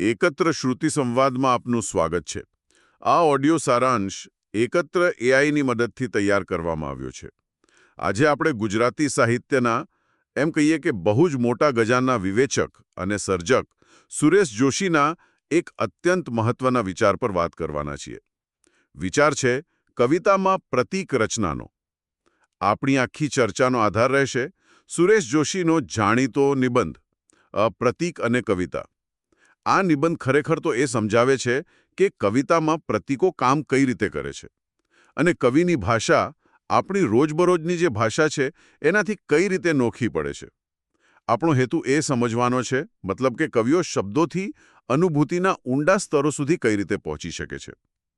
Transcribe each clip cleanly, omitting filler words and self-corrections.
એકત્ર શ્રુતિ સંવાદમાં આપનું સ્વાગત છે. આ ઓડિયો સારાંશ એકત્ર એઆઈની મદદથી તૈયાર કરવામાં આવ્યો છે. આજે આપણે ગુજરાતી સાહિત્યના એમ કહીએ કે બહુ જ મોટા ગજાના વિવેચક અને સર્જક સુરેશ જોશીના એક અત્યંત મહત્વના વિચાર પર વાત કરવાના છીએ. વિચાર છે કવિતામાં પ્રતીક રચનાનો. આપણી આખી ચર્ચાનો આધાર રહેશે સુરેશ જોશીનો જાણીતો નિબંધ પ્રતીક અને કવિતા. આ નિબંધ ખરેખર તો એ સમજાવે છે કે કવિતામાં પ્રતીકો કામ કઈ રીતે કરે છે અને કવિની ભાષા આપણી રોજબરોજની જે ભાષા છે એનાથી કઈ રીતે નોખી પડે છે. આપણો હેતુ એ સમજવાનો છે, મતલબ કે કવિઓ શબ્દોથી અનુભૂતિના ઊંડા સ્તરો સુધી કઈ રીતે પહોંચી શકે છે,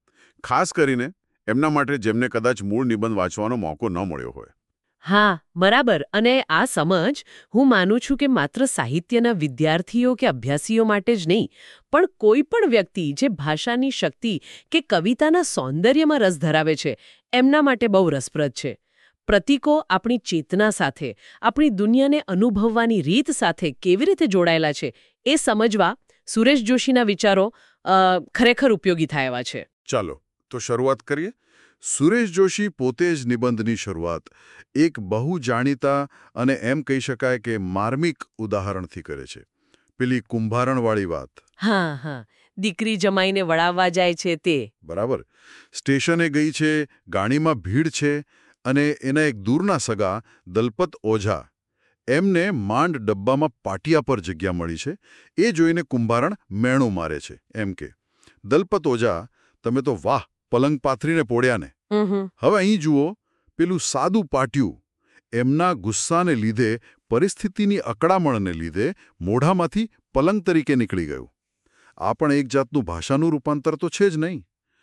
ખાસ કરીને એમના માટે જેમને કદાચ મૂળ નિબંધ વાંચવાનો મોકો ન મળ્યો હોય. હા, બરાબર. અને આ સમજ હું માનું છું કે માત્ર સાહિત્યના વિદ્યાર્થીઓ કે અભ્યાસીઓ માટે જ નહીં, પણ કોઈ પણ વ્યક્તિ જે ભાષાની શક્તિ કે કવિતાના સૌંદર્યમાં રસ ધરાવે છે એમના માટે બહુ રસપ્રદ છે. પ્રતીકો આપણી ચેતના સાથે, આપણી દુનિયાને અનુભવવાની રીત સાથે કેવી રીતે જોડાયેલા છે એ સમજવા સુરેશ જોશીના વિચારો ખરેખર ઉપયોગી થાય એવા છે. ચાલો તો શરૂઆત કરીએ. સુરેશ જોશી પોતે જ નિબંધની શરૂઆત એક બહુ જાણીતા અને એમ કહી શકાય કે માર્મિક ઉદાહરણથી કરે છે. પેલી કુંભારણવાળી વાત. હા હા, દીકરી જમાઈને વળાવવા જાય છે તે. બરાબર. સ્ટેશને ગઈ છે, ગાડીમાં ભીડ છે અને એના એક દૂરના સગા દલપત ઓઝા એમને માંડ ડબ્બામાં પાટિયા પર જગ્યા મળી છે. એ જોઈને કુંભારણ મેણું મારે છે. એમ કે, દલપત ઓઝા, તમે તો વાહ, પલંગ પાથરીને પોડ્યા ને. હવે અહીં જુઓ, પેલું સાદું પાટિયું એમના ગુસ્સાને લીધે, પરિસ્થિતિની અકળામણને લીધે મોઢામાંથી પલંગ તરીકે નીકળી ગયું. આ પણ એક જાતનું ભાષાનું રૂપાંતર તો છે જ નહીં.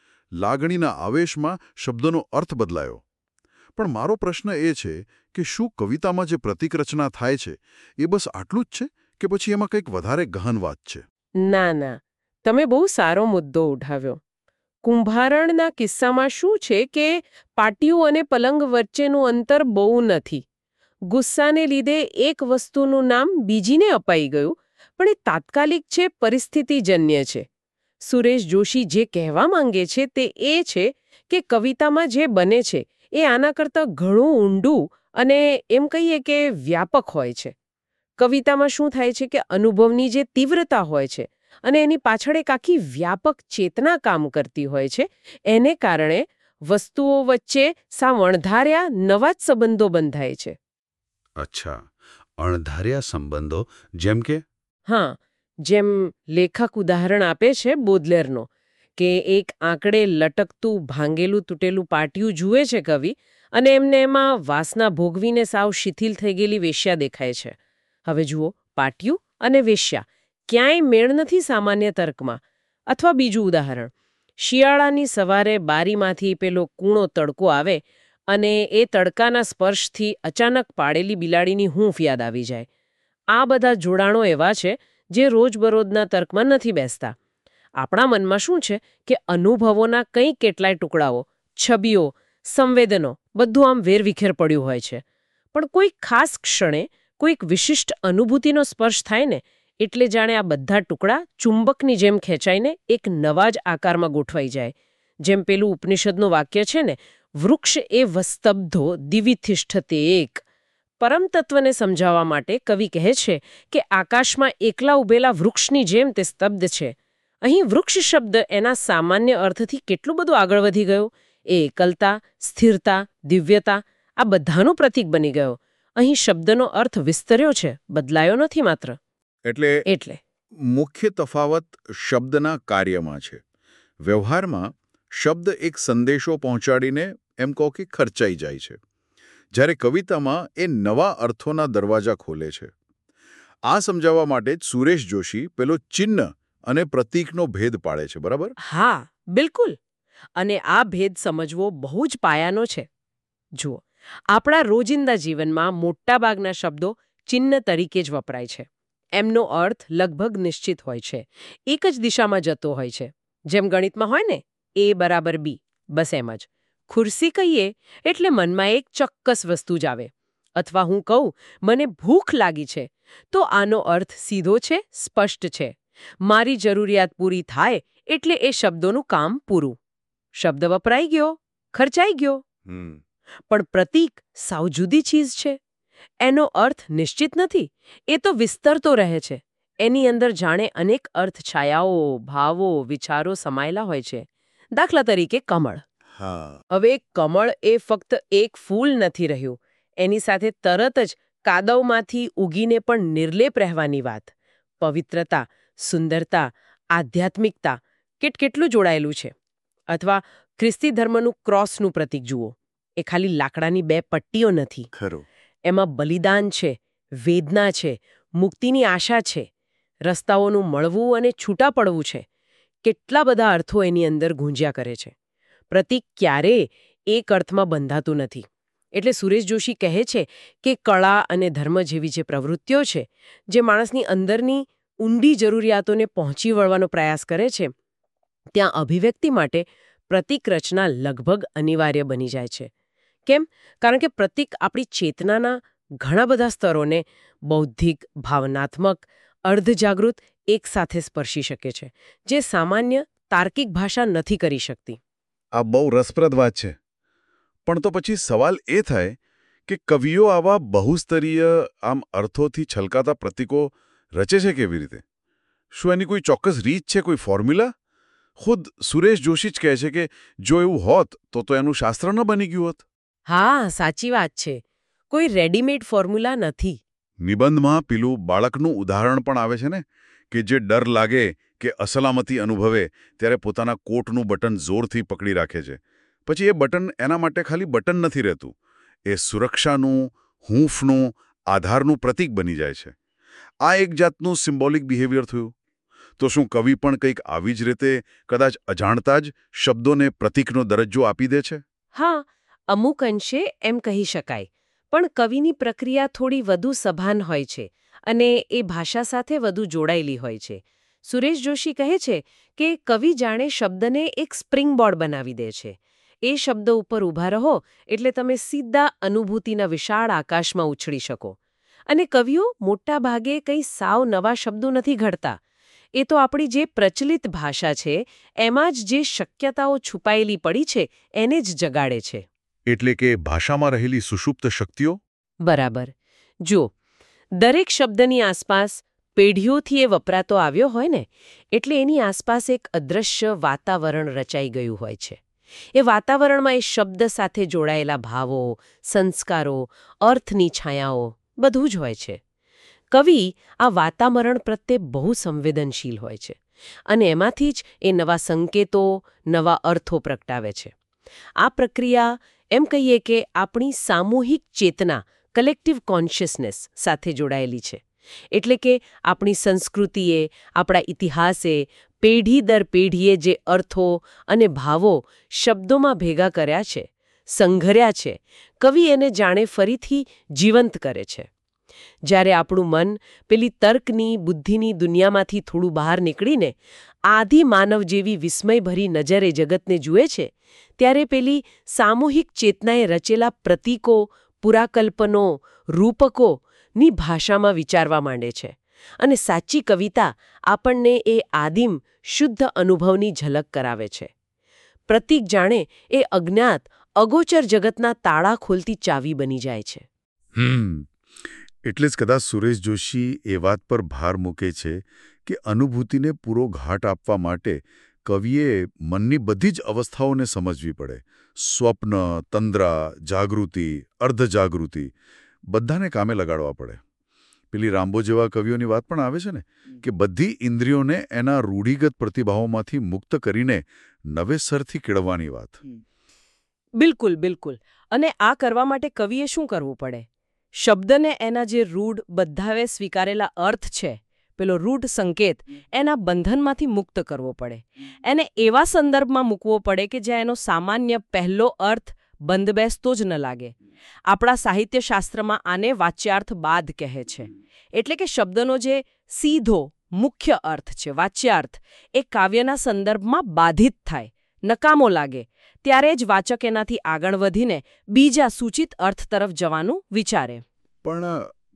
લાગણીના આવેશમાં શબ્દનો અર્થ બદલાયો. પણ મારો પ્રશ્ન એ છે કે શું કવિતામાં જે પ્રતીક રચના થાય છે એ બસ આટલું જ છે કે પછી એમાં કંઈક વધારે ગહન વાત છે? ના ના, તમે બહુ સારો મુદ્દો ઉઠાવ્યો. કુંભારણના કિસ્સામાં શું છે કે પાટિયું અને પલંગ વચ્ચેનું અંતર બહુ નથી. ગુસ્સાને લીધે એક વસ્તુનું નામ બીજીને અપાઈ ગયું, પણ એ તાત્કાલિક છે, પરિસ્થિતિજન્ય છે. સુરેશ જોશી જે કહેવા માંગે છે તે એ છે કે કવિતામાં જે બને છે એ આના કરતાં ઘણું ઊંડું અને એમ કહીએ કે વ્યાપક હોય છે. કવિતામાં શું થાય છે કે અનુભવની જે તીવ્રતા હોય છે અને એની પાછળ એક આખી વ્યાપક ચેતના કામ કરતી હોય છે. એને કારણે વસ્તુઓ વચ્ચે સાવ અણધાર્યા નવા જ સંબંધો બંધાય છે. અચ્છા, અણધાર્યા સંબંધો જેમ કે? હા, જેમ લેખક ઉદાહરણ આપે છે બોદલેરનો, કે એક આંકડે લટકતું ભાંગેલું તૂટેલું પાટિયું જુએ છે કવિ, અને એમને એમાં વાસના ભોગવીને સાવ શિથિલ થઈ ગયેલી વેશ્યા દેખાય છે. હવે જુઓ, પાટિયું અને વેશ્યા ક્યાંય મેળ નથી સામાન્ય તર્કમાં. અથવા બીજું ઉદાહરણ, શિયાળાની સવારે બારીમાંથી પેલો કૂણો તડકો આવે અને એ તડકાના સ્પર્શથી અચાનક પાળેલી બિલાડીની હૂંફ યાદ આવી જાય. આ બધા જોડાણો એવા છે જે રોજબરોજના તર્કમાં નથી બેસતા. આપણા મનમાં શું છે કે અનુભવોના કંઈ કેટલાય ટુકડાઓ, છબીઓ, સંવેદનો બધું આમ વેરવિખેર પડ્યું હોય છે. પણ કોઈક ખાસ ક્ષણે કોઈક વિશિષ્ટ અનુભૂતિનો સ્પર્શ થાય ને એટલે જાણે આ બધા ટુકડા ચુંબકની જેમ ખેંચાઈને એક નવા જ આકારમાં ગોઠવાઈ જાય. જેમ પેલું ઉપનિષદનું વાક્ય છે ને, વૃક્ષ એ વસ્તબ્ધો દિવિતિષ્ઠતે એક. પરમ તત્વને સમજાવવા માટે કવિ કહે છે કે આકાશમાં એકલા ઉભેલા વૃક્ષની જેમ તે સ્તબ્ધ છે. અહીં વૃક્ષ શબ્દ એના સામાન્ય અર્થથી કેટલું બધું આગળ વધી ગયો. એ એકલતા, સ્થિરતા, દિવ્યતા આ બધાનું પ્રતીક બની ગયો. અહીં શબ્દનો અર્થ વિસ્તર્યો છે, બદલાયો નથી માત્ર. એટલે મુખ્ય તફાવત શબ્દના કાર્યમાં છે. વ્યવહારમાં શબ્દ એક સંદેશો પહોંચાડીને એમ કહો કે ખર્ચાઈ જાય છે, જ્યારે કવિતામાં એ નવા અર્થોના દરવાજા ખોલે છે. આ સમજાવવા માટે જ સુરેશ જોશી પેલો ચિહ્ન અને પ્રતીકનો ભેદ પાડે છે. બરાબર? હા, બિલકુલ. અને આ ભેદ સમજવો બહુ જ પાયાનો છે. જુઓ, આપણા રોજિંદા જીવનમાં મોટાભાગના શબ્દો ચિહ્ન તરીકે જ વપરાય છે. એમનો અર્થ લગભગ નિશ્ચિત હોય છે, એક જ દિશામાં જતો હોય છે. જેમ ગણિતમાં હોય ને, A = B, બસ એમ જ. ખુરશી કહીએ એટલે મનમાં એક ચોક્કસ વસ્તુ જ આવે. અથવા હું કહું, મને ભૂખ લાગી છે, તો આનો અર્થ સીધો છે, સ્પષ્ટ છે. મારી જરૂરિયાત પૂરી થાય એટલે એ શબ્દોનું કામ પૂરું. શબ્દ વપરાઈ ગયો, ખર્ચાઈ ગયો. પણ પ્રતીક સાવ જુદી ચીજ છે. એનો અર્થ નિશ્ચિત નથી, એ તો વિસ્તરતો રહે છે. એની અંદર જાણે અનેક અર્થ છાયાઓ, ભાવો, વિચારો સમાયેલા હોય છે. દાખલા તરીકે કમળ. હવે કમળ એ ફક્ત એક ફૂલ નથી રહ્યું, એની સાથે તરત જ કાદવમાંથી ઉગીને પણ નિર્લેપ રહેવાની વાત. પવિત્રતા, સુંદરતા, આધ્યાત્મિકતા કેટલું જોડાયેલું છે. અથવા ખ્રિસ્તી ધર્મનું ક્રોસનું પ્રતીક જુઓ. એ ખાલી લાકડાની બે પટ્ટીઓ નથી. ખરું. એમાં બલિદાન છે, વેદના છે, મુક્તિની આશા છે, રસ્તાઓનું મળવું અને છૂટા પડવું છે. કેટલા બધા અર્થો એની અંદર ગુંજ્યા કરે છે. પ્રતીક ક્યારેય એક અર્થમાં બંધાતું નથી. એટલે સુરેશ જોશી કહે છે કે કળા અને ધર્મ જેવી જે પ્રવૃત્તિઓ છે, જે માણસની અંદરની ઊંડી જરૂરિયાતોને પહોંચી વળવાનો પ્રયાસ કરે છે, ત્યાં અભિવ્યક્તિ માટે પ્રતીક રચના લગભગ અનિવાર્ય બની જાય છે. કેમ? કારણ કે પ્રતીક આપણી ચેતનાના ઘણા બધા સ્તરોને બૌદ્ધિક, ભાવનાત્મક, અર્ધજાગૃત એકસાથે સ્પર્શી શકે છે, જે સામાન્ય તાર્કિક ભાષા નથી કરી શકતી. આ બહુ રસપ્રદ વાત છે. પણ તો પછી સવાલ એ થાય કે કવિઓ આવા બહુસ્તરીય અર્થોથી છલકાતા પ્રતીકો રચે છે કેવી રીતે? શું એની કોઈ ચોક્કસ રીત છે, કોઈ ફોર્મ્યુલા? ખુદ સુરેશ જોશી જ કહે છે કે જો એવું હોત તો એનું શાસ્ત્ર ન બની ગયું હોત. હા, સાચી વાત છે. કોઈ રેડીમેડ ફોર્મ્યુલા નથી. નિબંધમાં પેલું બાળકનું ઉદાહરણ પણ આવે છે ને, કે જે ડર લાગે કે અસલામતી અનુભવે ત્યારે પોતાના કોટનું બટન જોરથી પકડી રાખે છે. પછી એ બટન એના માટે ખાલી બટન નથી રહેતું, એ સુરક્ષાનું, હૂંફનું, આધારનું પ્રતીક બની જાય છે. આ એક જાતનું સિમ્બોલિક બિહેવિયર થયું. તો શું કવિ પણ કંઈક આવી જ રીતે કદાચ અજાણતા જ શબ્દોને પ્રતીકનો દરજ્જો આપી દે છે? હા, અમુક અંશે એમ કહી શકાય. પણ કવિની પ્રક્રિયા થોડી વધુ સભાન હોય છે અને એ ભાષા સાથે વધુ જોડાયેલી હોય છે. સુરેશ જોશી કહે છે કે કવિ જાણે શબ્દને એક સ્પ્રિંગબોર્ડ બનાવી દે છે. એ શબ્દ ઉપર ઊભા રહો એટલે તમે સીધા અનુભૂતિના વિશાળ આકાશમાં ઉછળી શકો. અને કવિઓ મોટા ભાગે કંઈ સાવ નવા શબ્દો નથી ઘડતા. એ તો આપણી જે પ્રચલિત ભાષા છે એમાં જ જે શક્યતાઓ છુપાયેલી પડી છે એને જ જગાડે છે. એટલે કે ભાષામાં રહેલી સુષુપ્ત શક્તિઓ? બરાબર. જો દરેક શબ્દની આસપાસ પેઢીઓથી એ વપરાતો આવ્યો હોય ને, એટલે એની આસપાસ એક અદૃશ્ય વાતાવરણ રચાઈ ગયું હોય છે. એ વાતાવરણમાં એ શબ્દ સાથે જોડાયેલા ભાવો, સંસ્કારો, અર્થની છાયાઓ બધું જ હોય છે. કવિ આ વાતાવરણ પ્રત્યે બહુ સંવેદનશીલ હોય છે અને એમાંથી જ એ નવા સંકેતો, નવા અર્થો પ્રગટાવે છે. આ પ્રક્રિયા એમ કહીએ કે આપણી સામૂહિક ચેતના, કલેક્ટિવ કોન્શિયસનેસ સાથે જોડાયેલી છે. એટલે કે આપણી સંસ્કૃતિએ, આપણા ઇતિહાસે પેઢી દર પેઢીએ જે અર્થો અને ભાવો શબ્દોમાં ભેગા કર્યા છે, સંઘર્યા છે, કવિ એને જાણે ફરીથી જીવંત કરે છે. જ્યારે આપણું મન પેલી તર્કની, બુદ્ધિની દુનિયામાંથી થોડું બહાર નીકળીને આદિ માનવ જેવી વિસ્મયભરી નજરે જગતને જુએ છે, ત્યારે પેલી સામૂહિક ચેતનાએ રચેલા પ્રતીકો, પુરાકલ્પનો, રૂપકોની ભાષામાં વિચારવા માંડે છે. અને સાચી કવિતા આપણને એ આદિમ, શુદ્ધ અનુભવની ઝલક કરાવે છે. પ્રતીક જાણે એ અજ્ઞાત, અગોચર જગતના તાળા ખોલતી ચાવી બની જાય છે. એટલે જ કદાચ સુરેશ જોશી એ વાત પર ભાર મૂકે છે કે અનુભૂતિને પૂરો ઘાટ આપવા માટે કવિએ મનની બધી જ અવસ્થાઓને સમજવી પડે. સ્વપ્ન, તંદ્રા, જાગૃતિ, અર્ધજાગૃતિ બધાને કામે લગાડવા પડે. પેલી રામ્બો જેવા કવિઓની વાત પણ આવે છે ને, કે બધી ઇન્દ્રિયોને એના રૂઢિગત પ્રતિભાવોમાંથી મુક્ત કરીને નવેસરથી કેળવવાની વાત. બિલકુલ, બિલકુલ. અને આ કરવા માટે કવિએ શું કરવું પડે? શબ્દને એના જે રૂઢ બધાએ સ્વીકારેલા અર્થ છે, પેલો રૂઢ સંકેત, એના બંધનમાંથી મુક્ત કરવો પડે. એને એવા સંદર્ભમાં મૂકવો પડે કે જ્યાં એનો સામાન્ય પહેલો અર્થ બંધબેસતો જ ન લાગે. આપણા સાહિત્યશાસ્ત્રમાં આને વાચ્યાર્થબાદ કહે છે. એટલે કે શબ્દનો જે સીધો મુખ્ય અર્થ છે, વાચ્યાર્થ, એ કાવ્યના સંદર્ભમાં બાધિત થાય, નકામો લાગે, ત્યારે જ વાચક એનાથી આગળ વધીને બીજા સૂચિત અર્થ તરફ જવાનું વિચારે. પણ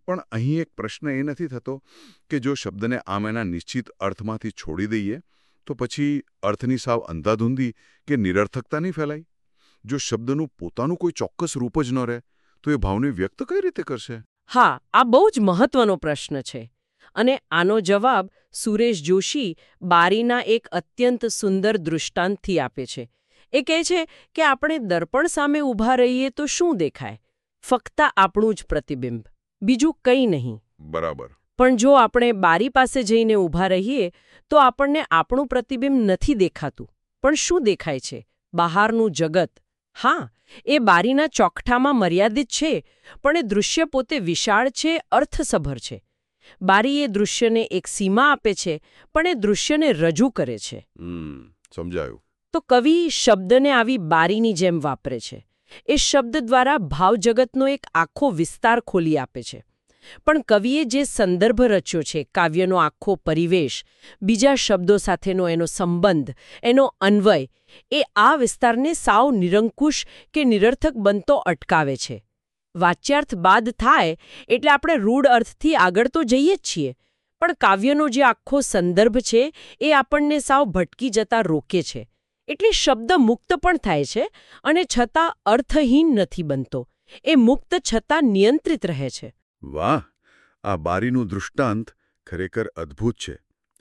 પણ અહીં એક પ્રશ્ન એ નથી થતો કે જો શબ્દને આમ એના નિશ્ચિત અર્થમાંથી છોડી દઈએ તો પછી અર્થની સાવ અંધાધૂંધી કે નિરર્થકતા નહીં ફેલાય? જો શબ્દનું પોતાનું કોઈ ચોક્કસ રૂપ જ ન રહે તો એ ભાવને વ્યક્ત કઈ રીતે કરશે? હા, આ બહુ જ મહત્વનો પ્રશ્ન છે. અને આનો જવાબ સુરેશ જોશી બારીના એક અત્યંત સુંદર દૃષ્ટાંતથી આપે છે. એ કહે છે કે આપણે દર્પણ સામે ઊભા રહીએ તો શું દેખાય? ફક્ત આપણું જ પ્રતિબિંબ, બીજું કંઈ નહીં. બરાબર. પણ જો આપણે બારી પાસે જઈને ઊભા રહીએ તો આપણને આપણું પ્રતિબિંબ નથી દેખાતું. પણ શું દેખાય છે? બહારનું જગત. હા, એ બારીના ચોકઠામાં મર્યાદિત છે, પણ એ દૃશ્ય પોતે વિશાળ છે, અર્થસભર છે. બારી એ દૃશ્યને એક સીમા આપે છે, પણ એ દૃશ્યને રજૂ કરે છે. સમજાયું. તો કવિ શબ્દને આવી બારીની જેમ વાપરે છે. એ શબ્દ દ્વારા ભાવજગતનો એક આખો વિસ્તાર ખોલી આપે છે. પણ કવિએ જે સંદર્ભ રચ્યો છે, કાવ્યનો આખો પરિવેશ, બીજા શબ્દો સાથેનો એનો સંબંધ, એનો અન્વય, એ આ વિસ્તારને સાવ નિરંકુશ કે નિરર્થક બનતો અટકાવે છે. વાચ્યાર્થ બાદ થાય એટલે આપણે રૂઢ અર્થથી આગળ તો જઈએ જ છીએ, પણ કાવ્યનો જે આખો સંદર્ભ છે એ આપણને સાવ ભટકી જતા રોકે છે. એટલે શબ્દ મુક્ત પણ થાય છે અને છતાં અર્થહીન નથી બનતો. એ મુક્ત છતાં નિયંત્રિત રહે છે. વાહ! આ બારીનું દૃષ્ટાંત ખરેખર અદ્ભુત છે.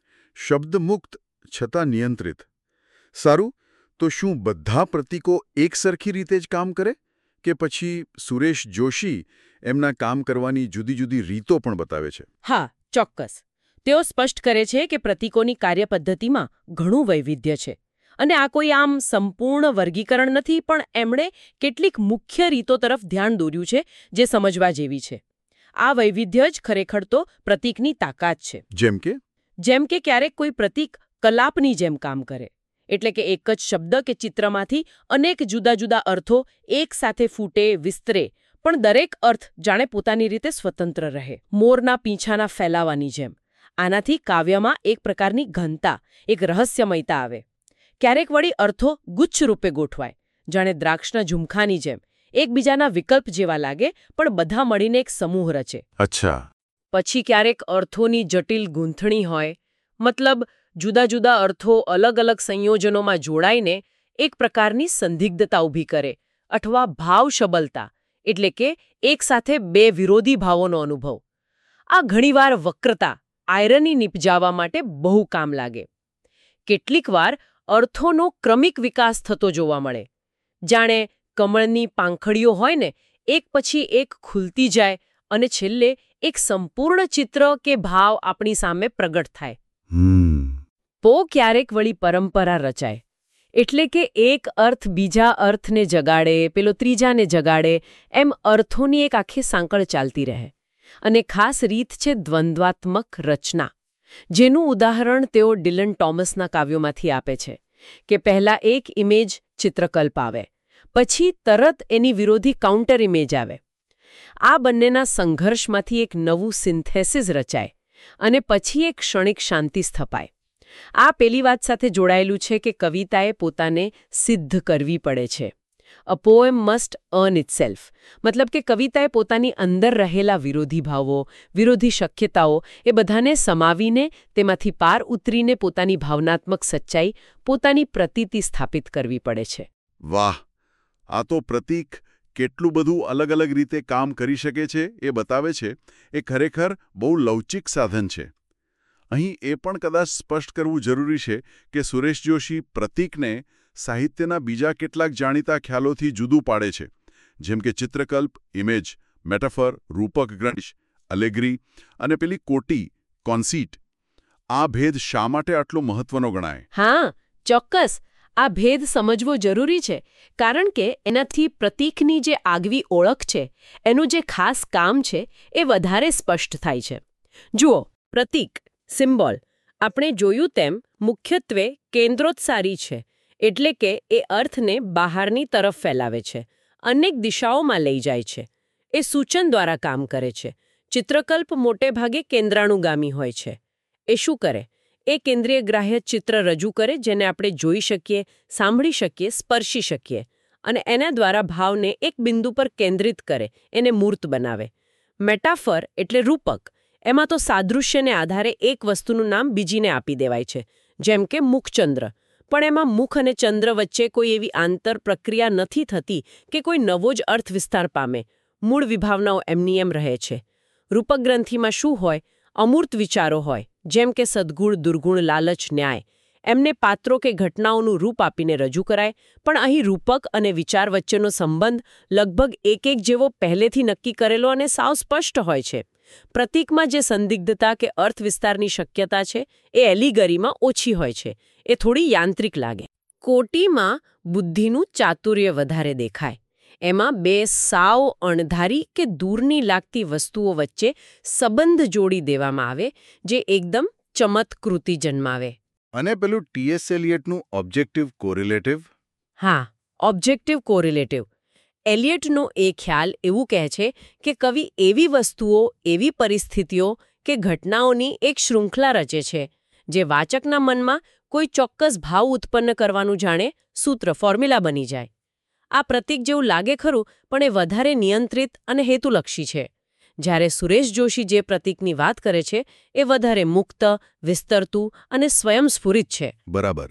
શબ્દ મુક્ત છતાં નિયંત્રિત. સારું, તો શું બધા પ્રતીકો એકસરખી રીતે જ કામ કરે કે પછી સુરેશ જોશી એમના કામ કરવાની જુદી જુદી રીતો પણ બતાવે છે? હા, ચોક્કસ. તેઓ સ્પષ્ટ કરે છે કે પ્રતીકોની કાર્યપદ્ધતિમાં ઘણું વૈવિધ્ય છે. અને આ કોઈ આમ સંપૂર્ણ વર્ગીકરણ નથી, પણ એમણે કેટલીક મુખ્ય રીતો તરફ ધ્યાન દોર્યું છે જે સમજવા જેવી છે. આ વૈવિધ્ય જ ખરેખર તો પ્રતીકની તાકાત છે. જેમ કે ક્યારેક કોઈ પ્રતીક કલાપની જેમ કામ કરે. એટલે કે એક જ શબ્દ કે ચિત્રમાંથી અનેક જુદા જુદા અર્થો એક સાથે ફૂટે, વિસ્તરે, પણ દરેક અર્થ જાણે પોતાની રીતે સ્વતંત્ર રહે. મોરના પીંછાના ફેલાવાની જેમ. આનાથી કાવ્યમાં એક પ્રકારની ઘનતા, એક રહસ્યમયતા આવે. ક્યારેક વળી અર્થો ગુચ્છ રૂપે ગોઠવાય, જાણે દ્રાક્ષના ઝુમખાની જેમ, એકબીજાના વિકલ્પ જેવા લાગે, પણ બધા મળીને એક સમૂહ રચે. અચ્છા. પછી ક્યારેક અર્થોની જટિલ ગૂંથણી હોય, મતલબ જુદા જુદા અર્થો અલગ અલગ સંયોજનોમાં જોડાઈને એક પ્રકારની સંદિગ્ધતા ઊભી કરે, અથવા ભાવશબલતા, એટલે કે એક સાથે બે વિરોધી ભાવોનો અનુભવ. આ ઘણીવાર વક્રતા, આયરની નિપજાવવા માટે બહુ કામ લાગે. કેટલીક વાર અર્થોનો ક્રમિક વિકાસ થતો જોવા મળે. જાણે કમળની પાંખડીઓ હોય ને, એક પછી એક ખુલતી જાય અને છેલ્લે એક સંપૂર્ણ ચિત્ર કે ભાવ આપણી સામે પ્રગટ થાય. ક્યારેક વળી પરંપરા રચાય. એટલે કે એક અર્થ બીજા અર્થને જગાડે, પેલો ત્રીજાને જગાડે, એમ અર્થોની એક આખી સાંકળ ચાલતી રહે. અને ખાસ રીત છે દ્વંદ્વાત્મક રચના, જેનું ઉદાહરણ તેઓ ડિલન ટોમસના કાવ્યોમાંથી આપે છે કે પહેલા એક ઇમેજ ચિત્રકલ્પ આવે, પછી તરત એની વિરોધી કાઉન્ટર ઇમેજ આવે. આ બંનેના સંઘર્ષમાંથી એક નવું સિન્થેસિસ રચાય અને પછી એક ક્ષણિક શાંતિ સ્થપાય. આ પેલી વાત સાથે જોડાયેલું છે કે કવિતાએ પોતાને સિદ્ધ કરવી પડે છે. A poem must earn itself. મતલબ કે કવિતાએ પોતાની અંદર રહેલા વિરોધી ભાવો, વિરોધી શક્યતાઓ, એ બધાને સમાવીને તેમાંથી પાર ઉતરીને પોતાની ભાવનાત્મક સચ્ચાઈ, પોતાની પ્રતીતિ સ્થાપિત કરવી પડે છે. વાહ! આ તો પ્રતીક કેટલું બધું અલગ અલગ રીતે કામ કરી શકે છે એ બતાવે છે. એ ખરેખર બહુ લવચિક સાધન છે. અહીં એ પણ કદાચ સ્પષ્ટ કરવું જરૂરી છે કે સુરેશ જોશી પ્રતીકને સાહિત્યના બીજા કેટલાક જાણીતા ખ્યાલોથી જુદું પાડે છે, જેમ કે ચિત્રકલ્પ, ઇમેજ, મેટાફર, રૂપક ગ્રંશ, અલેગ્રી અને પેલી કોટી, કોન્સીટ. આ ભેદ શા માટે આટલો મહત્વનો ગણાય? હા, ચોક્કસ. આ ભેદ સમજવો જરૂરી છે, કારણ કે એનાથી પ્રતીકની જે આગવી ઓળખ છે, એનું જે ખાસ કામ છે, એ વધારે સ્પષ્ટ થાય છે. જુઓ, પ્રતીક, સિમ્બોલ, આપણે જોયું તેમ મુખ્યત્વે કેન્દ્રોત્સારી છે, એટલે કે એ અર્થને બહારની તરફ ફેલાવે છે, અનેક દિશાઓમાં લઈ જાય છે. એ સૂચન દ્વારા કામ કરે છે. ચિત્રકલ્પ મોટે ભાગે કેન્દ્રાનુગામી હોય છે. એ શું કરે? એ કેન્દ્રીય ગ્રાહ્ય ચિત્ર રજૂ કરે, જેને આપણે જોઈ શકીએ, સાંભળી શકીએ, સ્પર્શી શકીએ, અને એના દ્વારા ભાવને એક બિંદુ પર કેન્દ્રિત કરે, એને મૂર્ત બનાવે. મેટાફર એટલે રૂપક. એમાં તો સાદૃશ્યને આધારે એક વસ્તુનું નામ બીજીને આપી દેવાય છે, જેમ કે મુખચંદ્ર. પણ એમાં મુખ અને ચંદ્ર વચ્ચે કોઈ એવી આંતર પ્રક્રિયા નથી થતી કે કોઈ નવો જ અર્થ વિસ્તાર પામે. મૂળ વિભાવનાઓ એમની એમ રહે છે. રૂપક ગ્રંથિમાં શું હોય? અમૂર્ત વિચારો હોય, જેમ કે સદ્ગુણ, દુર્ગુણ, લાલચ, ન્યાય. એમને પાત્રો કે ઘટનાઓનું રૂપ આપીને રજૂ કરાય, પણ અહીં રૂપક અને વિચાર વચ્ચેનો સંબંધ લગભગ એક જેવો પહેલેથી નક્કી કરેલો અને સાવ સ્પષ્ટ હોય છે. પ્રતીકમાં જે સંદિગ્ધતા કે અર્થ વિસ્તારની શક્યતા છે એ એલિગરીમાં ઓછી હોય છે. એ થોડી યાંત્રિક લાગે. કોટીમાં બુદ્ધિનું ચાતુર્ય વધારે દેખાય. એમાં બે સાવ અણધારી કે દૂરની લાગતી વસ્તુઓ વચ્ચે સંબંધ જોડી દેવામાં આવે, જે એકદમ ચમત્કૃતિ જન્માવે. અને પેલું ટી.એસ. એલિયટનું ઓબ્જેક્ટિવ કોરિલેટિવ? હા, ઓબ્જેક્ટિવ કોરિલેટિવ. એલિયટનો એ ખ્યાલ એવું કહે છે કે કવિ એવી વસ્તુઓ, એવી પરિસ્થિતિઓ કે ઘટનાઓની એક શૃંખલા રચે છે, જે વાચકના મનમાં કોઈ ચોક્કસ ભાવ ઉત્પન્ન કરવાનું જાણે સૂત્ર, ફોર્મ્યુલા બની જાય. આ પ્રતીક જેવું લાગે ખરું, પણ એ વધારે નિયંત્રિત અને હેતુલક્ષી છે. જ્યારે સુરેશ જોશી જે પ્રતીકની વાત કરે છે એ વધારે મુક્ત, વિસ્તરતું અને સ્વયંસ્ફુરિત છે. બરાબર.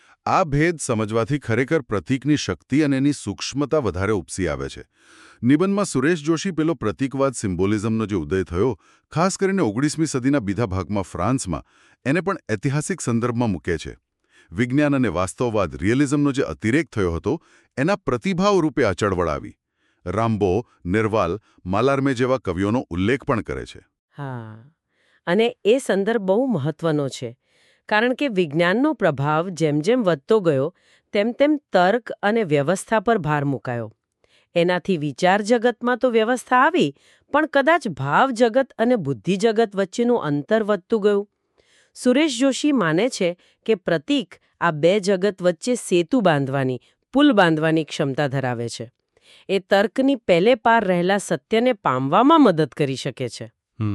આ ભેદ સમજવાથી ખરેખર પ્રતીકની શક્તિ અને એની સૂક્ષ્મતા વધારે ઉપસી આવે છે. નિબંધમાં સુરેશ જોશી પેલો પ્રતીકવાદ સિમ્બોલિઝમનો જે ઉદય થયો, ખાસ કરીને 19મી સદીના બીજા ભાગમાં ફ્રાન્સમાં, એને પણ ઐતિહાસિક સંદર્ભમાં મૂકે છે. વિજ્ઞાન અને વાસ્તવવાદ, રિયલિઝમનો જે અતિરેક થયો હતો, એના પ્રતિભાવ રૂપે અચળ વળાવી. રામ્બો, નિર્વાલ, માલાર્મે જેવા કવિઓનો ઉલ્લેખ પણ કરે છે. હા, અને એ સંદર્ભ બહુ મહત્વનો છે, કારણ કે વિજ્ઞાનનો પ્રભાવ જેમ જેમ વધતો ગયો તેમ તેમ તર્ક અને વ્યવસ્થા પર ભાર મુકાયો. એનાથી વિચાર જગતમાં તો વ્યવસ્થા આવી, પણ કદાચ ભાવ જગત અને બુદ્ધિ જગત વચ્ચેનું અંતર વધતું ગયું. સુરેશ જોશી માને છે કે પ્રતીક આ બે જગત વચ્ચે સેતુ બાંધવાની, પુલ બાંધવાની ક્ષમતા ધરાવે છે. એ તર્કની પેલે પાર રહેલા સત્યને પામવામાં મદદ કરી શકે છે.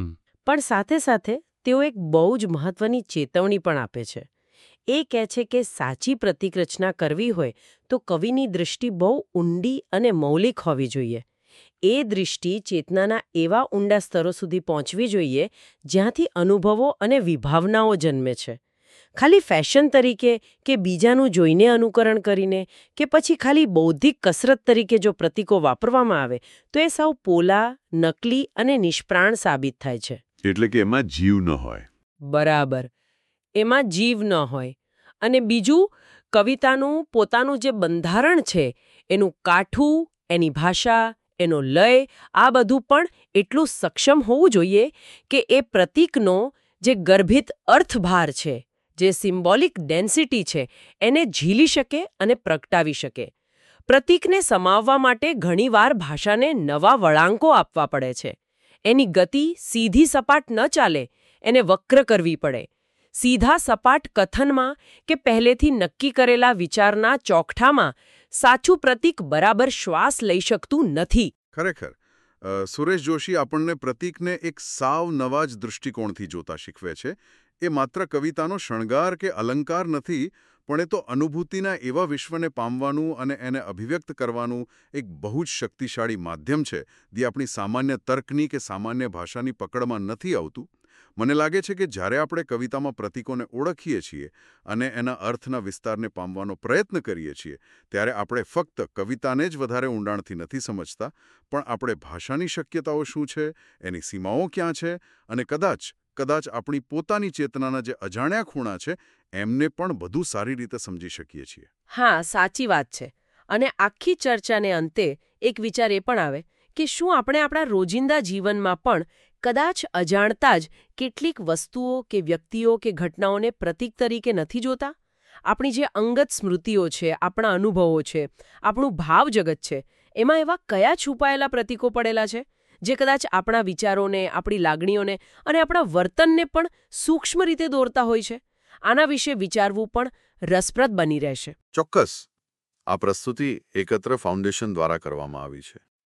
પણ સાથે સાથે તેઓ એક બહુ જ મહત્વની ચેતવણી પણ આપે છે. એ કહે છે કે સાચી પ્રતીક રચના કરવી હોય તો કવિની દૃષ્ટિ બહુ ઊંડી અને મૌલિક હોવી જોઈએ. એ દૃષ્ટિ ચેતનાના એવા ઊંડા સ્તરો સુધી પહોંચવી જોઈએ જ્યાંથી અનુભવો અને વિભાવનાઓ જન્મે છે. ખાલી ફેશન તરીકે કે બીજાનું જોઈને અનુકરણ કરીને કે પછી ખાલી બૌદ્ધિક કસરત તરીકે જો પ્રતીકો વાપરવામાં આવે તો એ સાવ પોલા, નકલી અને નિષ્પ્રાણ સાબિત થાય છે. એટલે કે એમાં જીવ ન હોય. બરાબર, એમાં જીવ ન હોય. અને બીજું, કવિતાનું પોતાનું જે બંધારણ છે, એનું કાઠું, એની ભાષા, એનો લય, આ બધું પણ એટલું સક્ષમ હોવું જોઈએ કે એ પ્રતીકનો જે ગર્ભિત અર્થભાર છે, જે સિમ્બોલિક ડેન્સિટી છે, એને ઝીલી શકે અને પ્રગટાવી શકે. પ્રતીકને સમાવવા માટે ઘણીવાર ભાષાને નવા વળાંકો આપવા પડે છે. એની ગતિ સીધી સપાટ ન ચાલે, એને વક્ર કરવી પડે. સીધા સપાટ કથનમાં કે પહેલેથી નક્કી કરેલા વિચારના ચોકઠામાં સાચું પ્રતીક બરાબર શ્વાસ લઈ શકતું નથી. ખરેખર સુરેશ જોશી આપણને પ્રતીકને એક સાવ નવા જ દૃષ્ટિકોણથી જોતા શીખવે છે. એ માત્ર કવિતાનો શણગાર કે અલંકાર નથી, પણ એ તો અનુભૂતિના એવા વિશ્વને પામવાનું અને એને અભિવ્યક્ત કરવાનું એક બહુ જ શક્તિશાળી માધ્યમ છે, જે આપણી સામાન્ય તર્કની કે સામાન્ય ભાષાની પકડમાં નથી આવતું. મને લાગે છે કે જ્યારે આપણે કવિતામાં પ્રતીકોને ઓળખીએ છીએ અને એના અર્થના વિસ્તારને પામવાનો પ્રયત્ન કરીએ છીએ, ત્યારે આપણે ફક્ત કવિતાને જ વધારે ઊંડાણથી નથી સમજતા, પણ આપણે ભાષાની શક્યતાઓ શું છે, એની સીમાઓ ક્યાં છે, અને કદાચ આપણી પોતાની ચેતનાના જે અજાણ્યા ખૂણા છે એમને પણ વધુ સારી રીતે સમજી શકીએ છીએ. હા, સાચી વાત છે. અને આખી ચર્ચાને અંતે એક વિચાર એ પણ આવે કે શું આપણે આપણા રોજિંદા જીવનમાં પણ કદાચ અજાણતા જ કેટલીક વસ્તુઓ કે વ્યક્તિઓ કે ઘટનાઓને પ્રતીક તરીકે નથી જોતા? આપણી જે અંગત સ્મૃતિઓ છે, આપણા અનુભવો છે, આપણું ભાવ જગત છે, એમાં એવા કયા છુપાયેલા પ્રતીકો પડેલા છે જે કદાચ આપણા વિચારોને, આપણી લાગણીઓને અને આપણા વર્તનને પણ સૂક્ષ્મ રીતે દોરતા હોય છે? આના વિશે વિચારવું પણ રસપ્રદ બની રહેશે. ચોક્કસ. આ પ્રસ્તુતિ એકત્ર ફાઉન્ડેશન દ્વારા કરવામાં આવી છે.